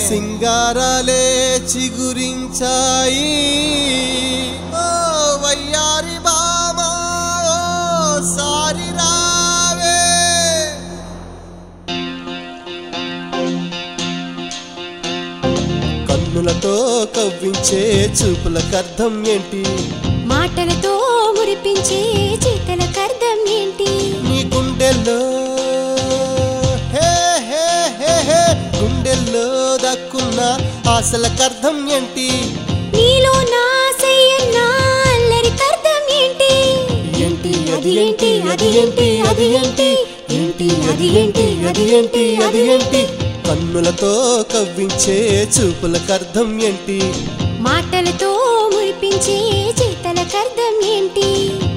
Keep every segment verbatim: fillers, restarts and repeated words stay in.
సింగారాలే చిగురించాయి ఓ వయ్యారి బామా ఓ సారి రావే కన్నులతో కవ్వించే చూపులకర్థం ఏంటి మాటలతో మురిపించే చేతలకర్థం ఏంటి నీ గుండెల్లో హే హే హే హే గుండెల్లో దక్కున్న ఆశలకర్థం ఏంటి నీలో నా సయ్యన్న అల్లరికర్థం ఏంటి ఏంటి అది ఏంటి అది ఏంటి అది ఏంటి ఏంటి అది ఏంటి అది ఏంటి అది ఏంటి కన్నులతో కవ్వించే చూపులకర్థం ఏంటి మాటలతో మురిపించే చేతలకర్థం ఏంటి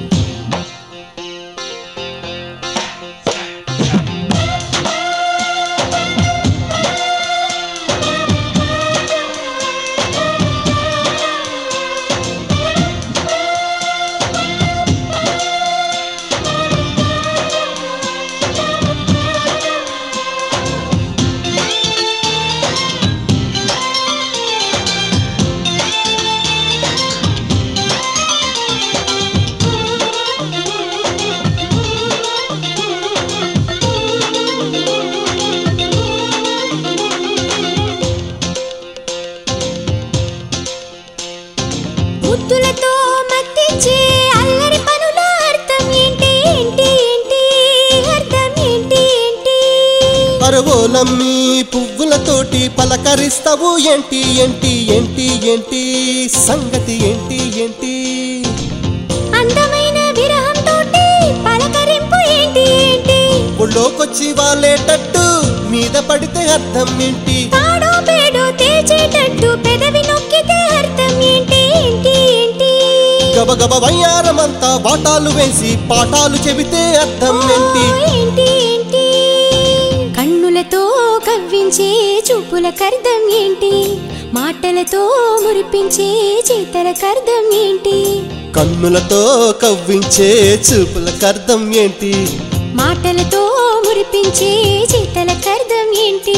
ముద్దులతో మత్తించే అల్లరి పనుల అర్థం ఏంటి ఏంటి ఏంటి అర్థం ఏంటి ఏంటి పరవోలమ్మి పువ్వులతోటి పలకరిస్తావు ఏంటి ఏంటి ఏంటి ఏంటి సంగతి ఏంటి ఏంటి అందమైన విరహంతోటి పలకరింపు ఏంటి ఏంటి ఒళ్ళోకొచ్చి వాలేటట్టు మీద పడితే అర్థం ఏంటి తాడో పేడో తేల్చేటట్టు పెదవి నొక్కితే అర్థం ఏంటి ఏంటి ఏంటి గబగబ వయ్యారమంతా వాటాలు వేసి పాఠాలు చెబితే అర్థం ఏంటి ఏంటి ఏంటి కన్నులతో కవ్వించే చూపులకర్థం ఏంటి మాటలతో మురిపించే చేతలకర్థం ఏంటి కన్నులతో కవ్వించే చూపులకర్థం ఏంటి మాటలతో మురిపించే చేతలకర్థం ఏంటి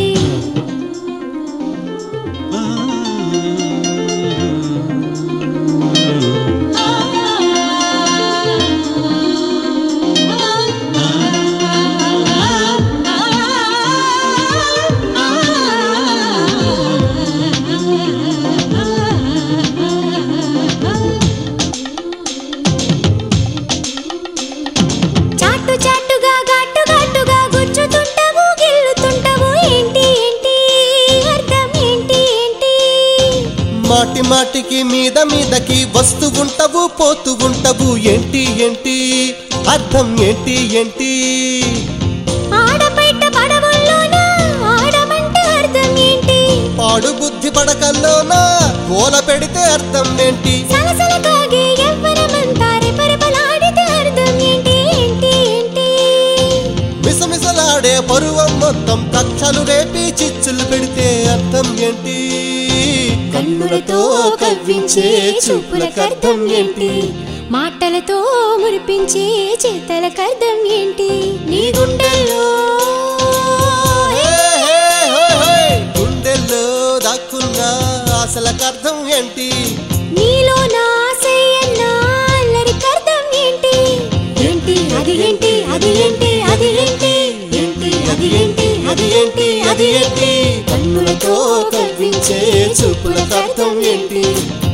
చాటు చాటుగా ఘాటు ఘాటుగా గుచ్చుతుంటావు గిల్లుతుంటావు ఏంటి ఏంటి అర్థం ఏంటి ఏంటి మాటి మాటికి మీద మీదకి వస్తూ ఉంటావు పోతూ ఉంటావు ఏంటి ఏంటి అర్థం ఏంటి ఏంటి ఆడబయట పడవల్లోన ఆడమంటే అర్థం ఏంటి పాడు బుద్ధి పడకల్లోనా గోల పెడితే అర్థం ఏంటి సలసల కాగే ఎవ్వరమంతా రెపరెపలాడితే అర్థం ఏంటి ఏంటి ఏంటి మిసమిసలాడే పరువం మొత్తం కక్షలు రేపి చిచ్చులు పెడితే అర్థం ఏంటి కన్నులతో కవ్వించే చూపులకర్థం ఏంటి మాటలతో మురిపించే చేతలకర్థం ఏంటి నీ గుండెల్లో హే, హే, హే, హే, గుండెల్లో దాక్కున్న ఆశలకర్థం ఏంటి నీలో నా సయ్యన్న అల్లరికర్థం ఏంటి ఏంటి అది ఏంటి అది ఏంటి అది ఏంటి ఏంటి అది ఏంటి అది ఏంటి అది ఏంటి కన్నులతో కవ్వించే చూపులకర్థం ఏంటి